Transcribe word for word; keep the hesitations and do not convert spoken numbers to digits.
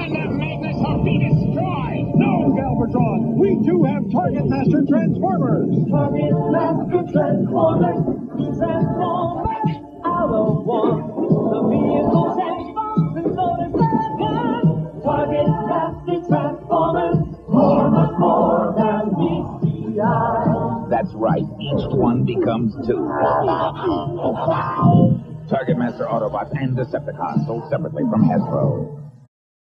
and the madness will be destroyed! No, Galvatron! We do have Target Master Transformers! Target Master Transformers! Transformers out of one! The vehicles and bombs and motors and Target Master Transformers! More, much more than meets the eye! That's right. Each one becomes two. Target Master Autobots and Decepticons sold separately from Hasbro.